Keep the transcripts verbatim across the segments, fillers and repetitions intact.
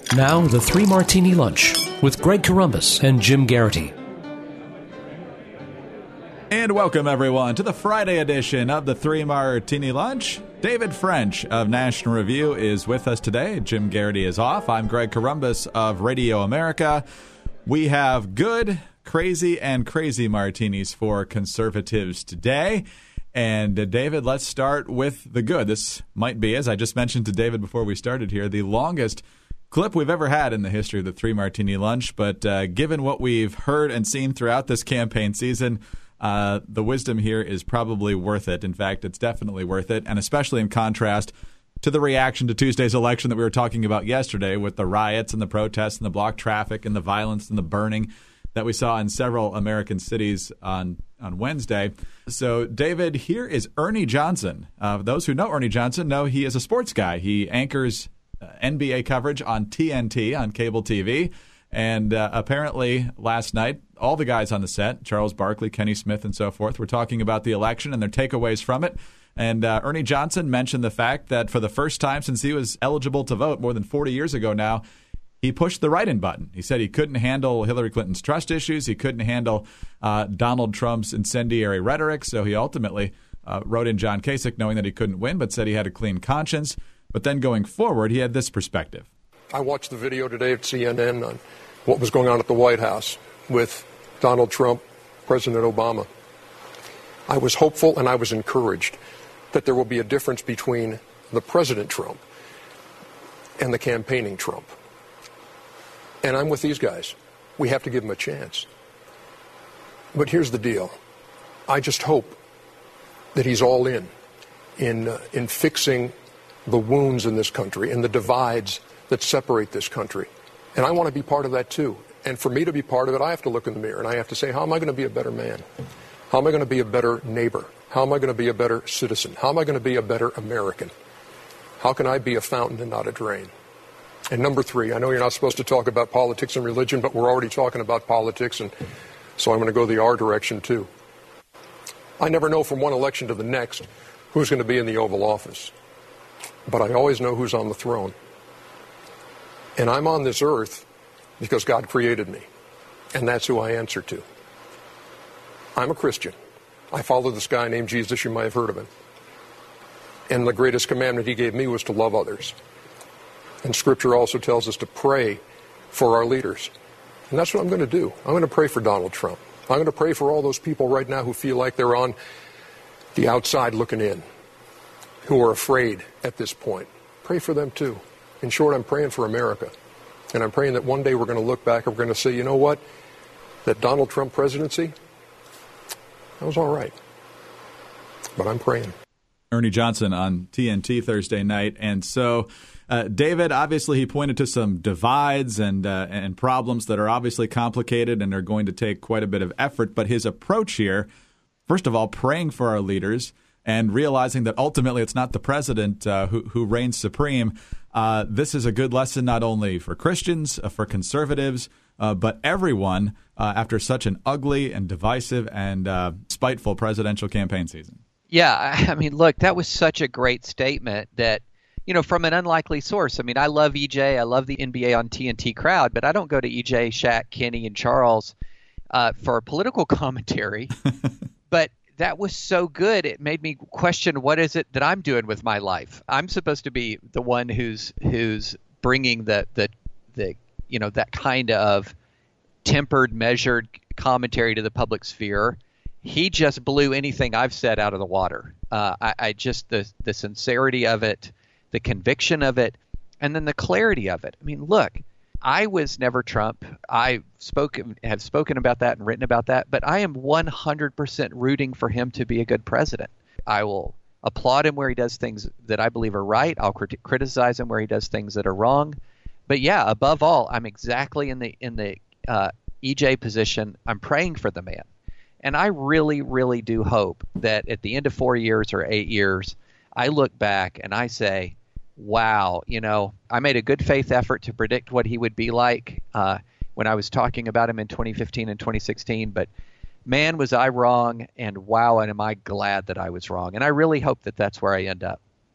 Now, the Three Martini Lunch with Greg Corombos and Jim Garrity. And welcome, everyone, to the Friday edition of the Three Martini Lunch. David French of National Review is with us today. Jim Garrity is off. I'm Greg Corombos of Radio America. We have good, crazy, and crazy martinis for conservatives today. And uh, David, let's start with the good. This might be, as I just mentioned to David before we started here, the longest clip we've ever had in the history of the Three Martini Lunch. But uh, given what we've heard and seen throughout this campaign season, uh, the wisdom here is probably worth it. In fact, it's definitely worth it, and especially in contrast to the reaction to Tuesday's election that we were talking about yesterday with the riots and the protests and the block traffic and the violence and the burning that we saw in several American cities on, on Wednesday. So, David, here is Ernie Johnson. Uh, those who know Ernie Johnson know he is a sports guy. He anchors uh, N B A coverage on T N T, on cable T V. And uh, apparently last night, all the guys on the set, Charles Barkley, Kenny Smith, and so forth, were talking about the election and their takeaways from it. And uh, Ernie Johnson mentioned the fact that for the first time since he was eligible to vote more than forty years ago now, he pushed the write-in button. He said he couldn't handle Hillary Clinton's trust issues. He couldn't handle uh, Donald Trump's incendiary rhetoric. So he ultimately uh, wrote in John Kasich knowing that he couldn't win, but said he had a clean conscience. But then going forward, he had this perspective. I watched the video today at C N N on what was going on at the White House with Donald Trump, President Obama. I was hopeful and I was encouraged that there will be a difference between the President Trump and the campaigning Trump. And I'm with these guys. We have to give them a chance. But here's the deal. I just hope that he's all in, in, uh, in fixing the wounds in this country and the divides that separate this country. And I want to be part of that too. And for me to be part of it, I have to look in the mirror and I have to say, how am I going to be a better man? How am I going to be a better neighbor? How am I going to be a better citizen? How am I going to be a better American? How can I be a fountain and not a drain? And number three, I know you're not supposed to talk about politics and religion, but we're already talking about politics, and so I'm going to go the R direction too. I never know from one election to the next who's going to be in the Oval Office, but I always know who's on the throne. And I'm on this earth because God created me, and that's who I answer to. I'm a Christian. I follow this guy named Jesus. You might have heard of him. And the greatest commandment he gave me was to love others. And Scripture also tells us to pray for our leaders. And that's what I'm going to do. I'm going to pray for Donald Trump. I'm going to pray for all those people right now who feel like they're on the outside looking in, who are afraid at this point. Pray for them too. In short, I'm praying for America. And I'm praying that one day we're going to look back and we're going to say, you know what? That Donald Trump presidency, that was all right. But I'm praying. Ernie Johnson on T N T Thursday night. And so, uh, David, obviously he pointed to some divides and uh, and problems that are obviously complicated and are going to take quite a bit of effort. But his approach here, first of all, praying for our leaders and realizing that ultimately it's not the president uh, who, who reigns supreme. Uh, this is a good lesson not only for Christians, uh, for conservatives, uh, but everyone uh, after such an ugly and divisive and uh, spiteful presidential campaign season. Yeah, I mean, look, that was such a great statement that, you know, from an unlikely source. I mean, I love E J. I love the N B A on T N T crowd, but I don't go to E J, Shaq, Kenny, and Charles uh, for political commentary. But that was so good. It made me question, what is it that I'm doing with my life? I'm supposed to be the one who's who's bringing the the the you know that kind of tempered, measured commentary to the public sphere. He just blew anything I've said out of the water. Uh, I, I just the the sincerity of it, the conviction of it, and then the clarity of it. I mean, look, I was never Trump. I spoke have spoken about that and written about that, but I am one hundred percent rooting for him to be a good president. I will applaud him where he does things that I believe are right. I'll crit- criticize him where he does things that are wrong. But yeah, above all, I'm exactly in the in the uh, E J position. I'm praying for the man. And I really, really do hope that at the end of four years or eight years, I look back and I say, wow, you know, I made a good faith effort to predict what he would be like uh, when I was talking about him in twenty fifteen and twenty sixteen. But man, was I wrong, and wow, and am I glad that I was wrong. And I really hope that that's where I end up.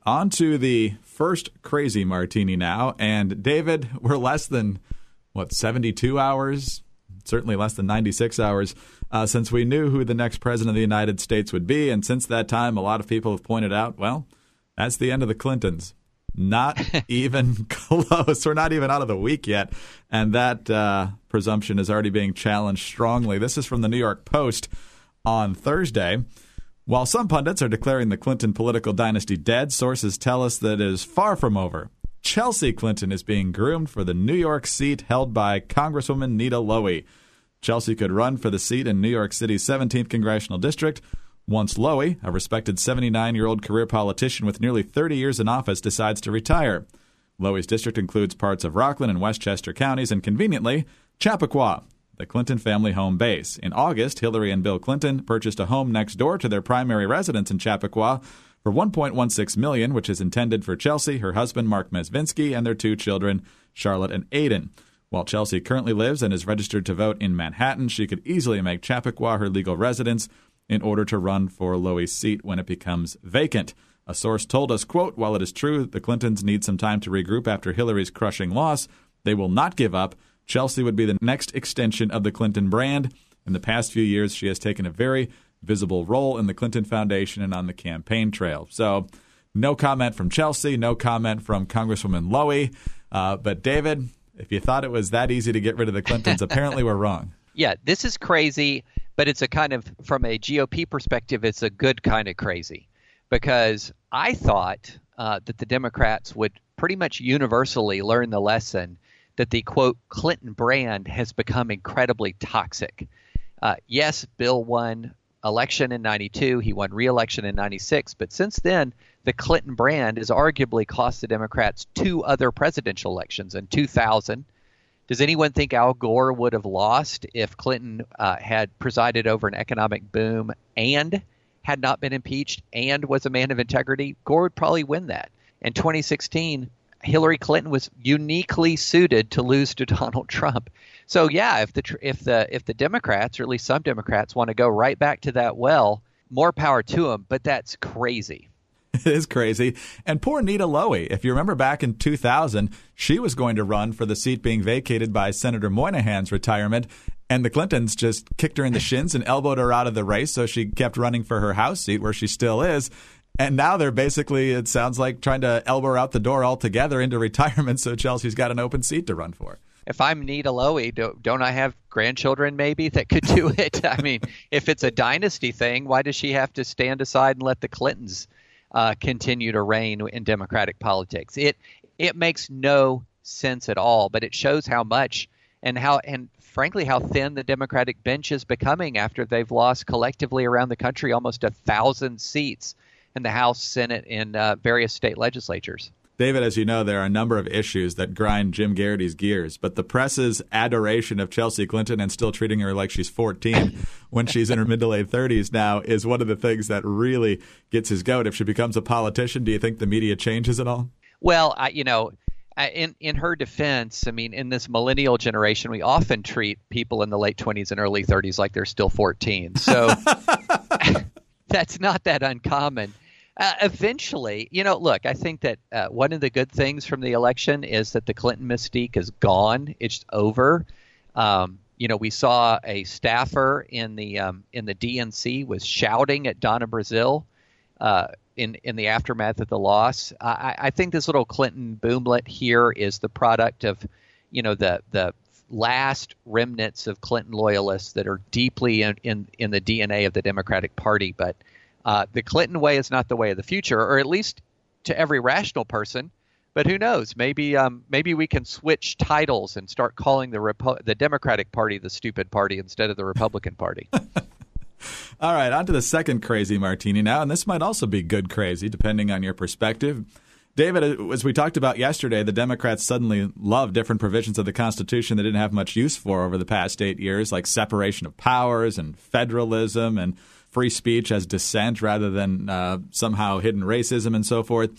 on to the first crazy martini now. And David, we're less than, what, seventy-two hours? Certainly less than ninety-six hours uh, since we knew who the next president of the United States would be. And since that time, a lot of people have pointed out, well, that's the end of the Clintons. Not even close. We're not even out of the week yet. And that uh, presumption is already being challenged strongly. This is from the New York Post on Thursday. While some pundits are declaring the Clinton political dynasty dead, sources tell us that it is far from over. Chelsea Clinton is being groomed for the New York seat held by Congresswoman Nita Lowey. Chelsea could run for the seat in New York City's seventeenth Congressional District once Lowey, a respected seventy-nine-year-old career politician with nearly thirty years in office, decides to retire. Lowey's district includes parts of Rockland and Westchester counties and, conveniently, Chappaqua, the Clinton family home base. In August, Hillary and Bill Clinton purchased a home next door to their primary residence in Chappaqua for one point one six million dollars, which is intended for Chelsea, her husband Mark Mezvinsky, and their two children, Charlotte and Aiden. While Chelsea currently lives and is registered to vote in Manhattan, she could easily make Chappaqua her legal residence in order to run for Lowey's seat when it becomes vacant. A source told us, quote, while it is true the Clintons need some time to regroup after Hillary's crushing loss, they will not give up. Chelsea would be the next extension of the Clinton brand. In the past few years, she has taken a very visible role in the Clinton Foundation and on the campaign trail. So no comment from Chelsea, no comment from Congresswoman Lowey. Uh, but David, if you thought it was that easy to get rid of the Clintons, apparently we're wrong. Yeah, this is crazy, but it's a kind of, from a G O P perspective, it's a good kind of crazy. Because I thought uh, that the Democrats would pretty much universally learn the lesson that the, quote, Clinton brand has become incredibly toxic. Uh, yes, Bill won election in ninety-two. He won re-election in ninety-six. But since then, the Clinton brand has arguably cost the Democrats two other presidential elections. In two thousand, does anyone think Al Gore would have lost if Clinton uh, had presided over an economic boom and had not been impeached and was a man of integrity? Gore would probably win that. In twenty sixteen, Hillary Clinton was uniquely suited to lose to Donald Trump. So yeah, if the if the if the Democrats, or at least some Democrats, want to go right back to that well, more power to them. But that's crazy. It is crazy. And poor Nita Lowey, if you remember back in two thousand, she was going to run for the seat being vacated by Senator Moynihan's retirement. And the Clintons just kicked her in the shins and elbowed her out of the race. So she kept running for her House seat, where she still is. And now they're basically, it sounds like, trying to elbow her out the door altogether into retirement. So Chelsea's got an open seat to run for. If I'm Nita Lowey, don't, don't I have grandchildren maybe that could do it? I mean, if it's a dynasty thing, why does she have to stand aside and let the Clintons uh, continue to reign in Democratic politics? It it makes no sense at all, but it shows how much and how and frankly how thin the Democratic bench is becoming after they've lost collectively around the country almost a thousand seats in the House, Senate, and uh, various state legislatures. David, as you know, there are a number of issues that grind Jim Garrity's gears, but the press's adoration of Chelsea Clinton and still treating her like she's fourteen when she's in her mid to late thirties now is one of the things that really gets his goat. If she becomes a politician, do you think the media changes at all? Well, I, you know, in in her defense, I mean, in this millennial generation, we often treat people in the late twenties and early thirties like they're still fourteen. So that's not that uncommon. Uh, eventually, you know, look, I think that uh, one of the good things from the election is that the Clinton mystique is gone. It's over. Um, you know, we saw a staffer in the um, in the D N C was shouting at Donna Brazile uh, in in the aftermath of the loss. I, I think this little Clinton boomlet here is the product of, you know, the the last remnants of Clinton loyalists that are deeply in in, in the D N A of the Democratic Party, but. Uh, the Clinton way is not the way of the future, or at least to every rational person. But who knows? Maybe um, maybe we can switch titles and start calling the Repo- the Democratic Party the stupid party instead of the Republican Party. All right, on to the second crazy martini now, and this might also be good crazy, depending on your perspective. David, as we talked about yesterday, the Democrats suddenly love different provisions of the Constitution they didn't have much use for over the past eight years, like separation of powers and federalism and free speech as dissent rather than uh, somehow hidden racism and so forth.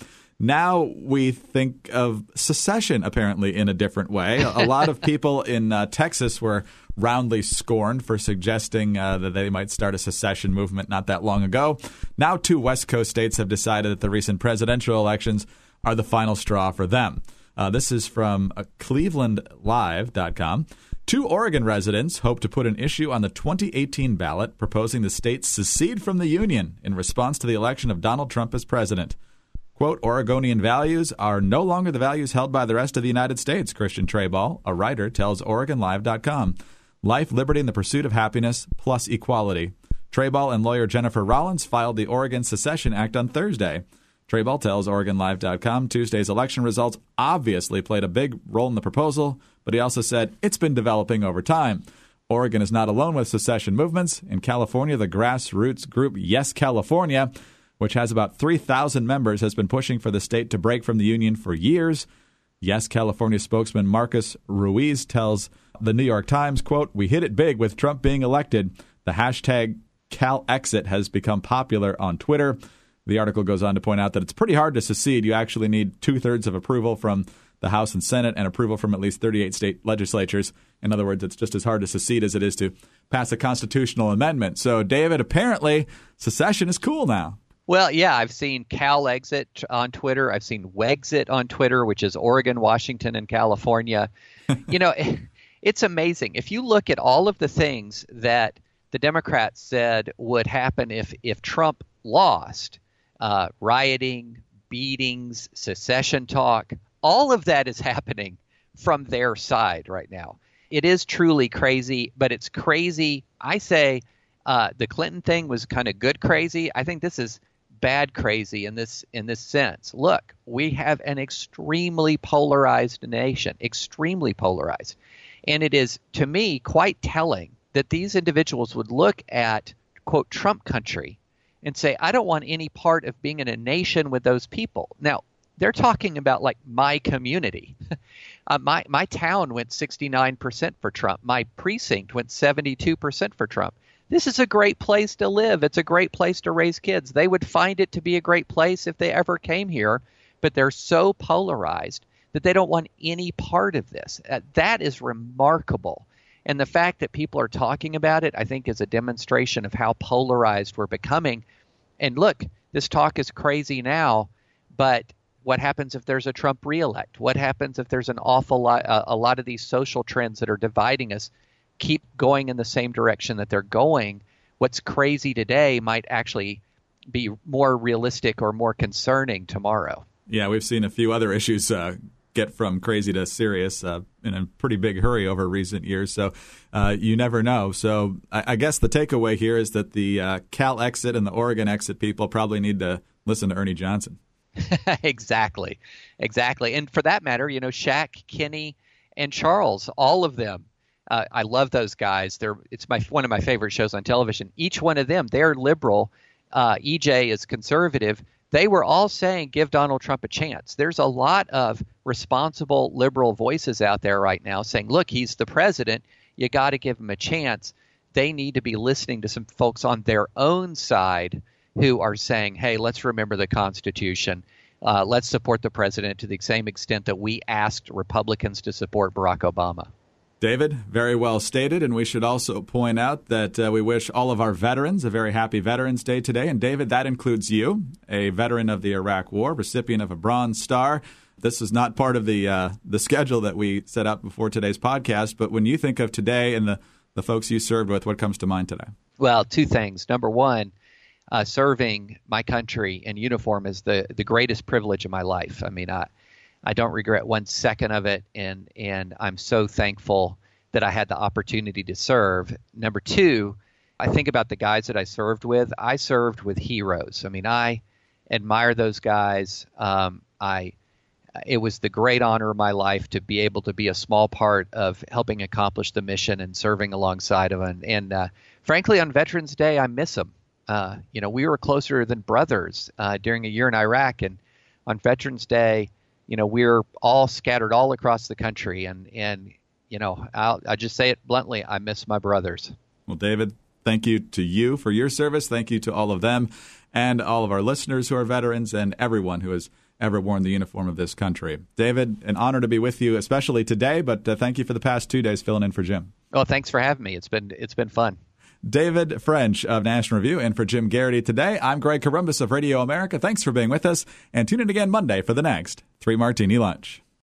Now we think of secession, apparently, in a different way. A lot of people in uh, Texas were roundly scorned for suggesting uh, that they might start a secession movement not that long ago. Now two West Coast states have decided that the recent presidential elections are the final straw for them. Uh, this is from uh, Cleveland Live dot com. Two Oregon residents hope to put an issue on the twenty eighteen ballot proposing the state secede from the Union in response to the election of Donald Trump as president. Quote, Oregonian values are no longer the values held by the rest of the United States, Christian Trayball, a writer, tells Oregon Live dot com. Life, liberty, and the pursuit of happiness, plus equality. Trayball and lawyer Jennifer Rollins filed the Oregon Secession Act on Thursday. Trayball tells Oregon Live dot com Tuesday's election results obviously played a big role in the proposal, but he also said it's been developing over time. Oregon is not alone with secession movements. In California, the grassroots group Yes California, which has about three thousand members, has been pushing for the state to break from the Union for years. Yes California spokesman Marcus Ruiz tells the New York Times, quote, we hit it big with Trump being elected. The hashtag CalExit has become popular on Twitter. The article goes on to point out that it's pretty hard to secede. You actually need two-thirds of approval from the House and Senate and approval from at least thirty-eight state legislatures. In other words, it's just as hard to secede as it is to pass a constitutional amendment. So, David, apparently secession is cool now. Well, yeah, I've seen CalExit on Twitter. I've seen Wexit on Twitter, which is Oregon, Washington, and California. You know, it's amazing. If you look at all of the things that the Democrats said would happen if, if Trump lost, uh, rioting, beatings, secession talk, all of that is happening from their side right now. It is truly crazy, but it's crazy. I say uh, the Clinton thing was kind of good crazy. I think this is bad crazy in this in this sense. Look, we have an extremely polarized nation, extremely polarized. And it is, to me, quite telling that these individuals would look at, quote, Trump country and say, I don't want any part of being in a nation with those people. Now, they're talking about, like, my community. uh, my, my town went sixty-nine percent for Trump. My precinct went seventy-two percent for Trump. This is a great place to live. It's a great place to raise kids. They would find it to be a great place if they ever came here, but they're so polarized that they don't want any part of this. Uh, that is remarkable. And the fact that people are talking about it, I think, is a demonstration of how polarized we're becoming. And look, this talk is crazy now, but what happens if there's a Trump reelect? What happens if there's an awful lot, uh, a lot of these social trends that are dividing us keep going in the same direction that they're going? What's crazy today might actually be more realistic or more concerning tomorrow. Yeah, we've seen a few other issues uh, get from crazy to serious uh, in a pretty big hurry over recent years. So uh, you never know. So I, I guess the takeaway here is that the uh, CalExit and the Oregon Exit people probably need to listen to Ernie Johnson. Exactly. Exactly. And for that matter, you know, Shaq, Kenny, and Charles, all of them. Uh, I love those guys. They're it's my one of my favorite shows on television. Each one of them, they're liberal. Uh, E J is conservative. They were all saying, give Donald Trump a chance. There's a lot of responsible liberal voices out there right now saying, look, he's the president. You got to give him a chance. They need to be listening to some folks on their own side who are saying, hey, let's remember the Constitution. Uh, let's support the president to the same extent that we asked Republicans to support Barack Obama. David, very well stated, and we should also point out that uh, we wish all of our veterans a very happy Veterans Day today. And David, that includes you, a veteran of the Iraq War, recipient of a Bronze Star. This is not part of the uh, the schedule that we set up before today's podcast, but when you think of today and the, the folks you served with, what comes to mind today? Well, two things. Number one, uh, serving my country in uniform is the, the greatest privilege of my life. I mean, I I don't regret one second of it, and and I'm so thankful that I had the opportunity to serve. Number two, I think about the guys that I served with. I served with heroes. I mean, I admire those guys. Um, I it was the great honor of my life to be able to be a small part of helping accomplish the mission and serving alongside of them. And uh, frankly, on Veterans Day, I miss them. Uh, you know, we were closer than brothers uh, during a year in Iraq, and on Veterans Day, you know, we're all scattered all across the country, and, and you know, I'll, I'll just say it bluntly, I miss my brothers. Well, David, thank you to you for your service. Thank you to all of them and all of our listeners who are veterans and everyone who has ever worn the uniform of this country. David, an honor to be with you, especially today, but uh, thank you for the past two days filling in for Jim. Well, thanks for having me. It's been it's been fun. David French of National Review and for Jim Garrity today. I'm Greg Corombos of Radio America. Thanks for being with us, and tune in again Monday for the next Three Martini Lunch.